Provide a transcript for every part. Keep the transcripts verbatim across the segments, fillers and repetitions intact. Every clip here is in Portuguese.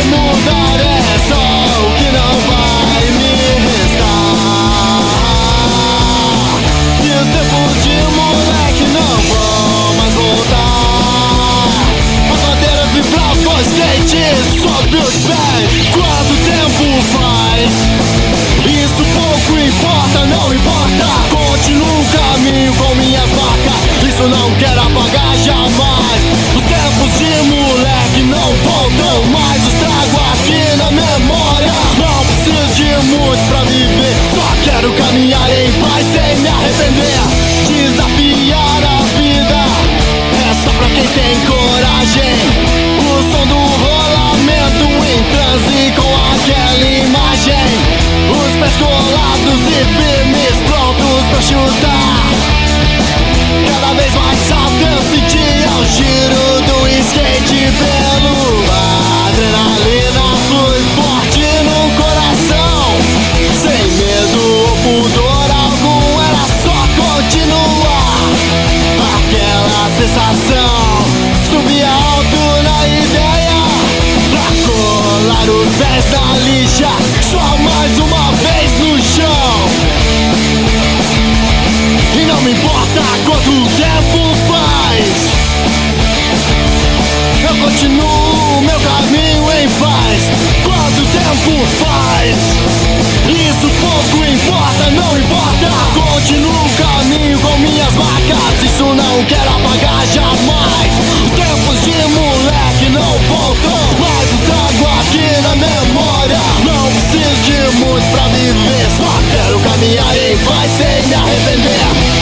vai mudar, é só o que não vai me restar. E os tempos de moleque não vão mais voltar. As madeiras vibravam, skate sobe os pés. Quanto tempo faz? Isso pouco importa, não importa. Continuo o caminho com minhas marcas, isso não quero apagar jamais. Os tempos de moleque não voltam mais, os trago aqui na memória. Não preciso de muito pra viver, só quero caminhar em paz sem me arrepender. Desafiar a vida é só pra quem tem coragem. O som do rolamento em transe com aquela imagem. Os pés colados e firmes, prontos pra chutar. Cada vez mais alto eu sentia o giro do skate pelo ar. Adrenalina flui forte no coração, sem medo ou pudor algum, era só continuar. Aquela sensação, subir alto na ideia, pra colar os pés na lixa, só mais uma vez no chão. E não me importa quanto tempo faz, eu continuo meu caminho em paz. Quanto tempo faz? Isso pouco importa, não importa. Continuo o caminho com minhas marcas, isso não quero apagar jamais. Os tempos de moleque não voltam, mas os trago aqui na memória. Não preciso de muito pra viver, só quero caminhar em paz sem me arrepender.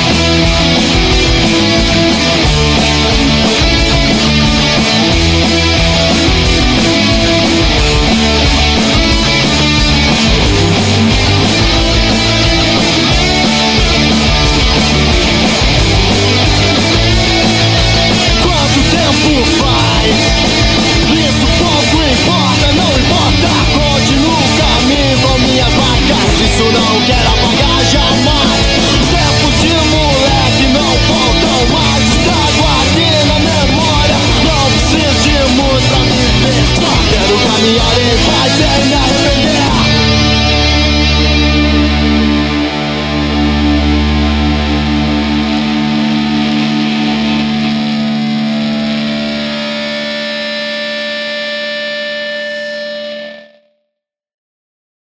Isso não quero apagar jamais. Os tempos de moleque não voltam mais, trago aqui na memória. Não preciso de muito pra viver, só quero caminhar em paz sem me arrepender.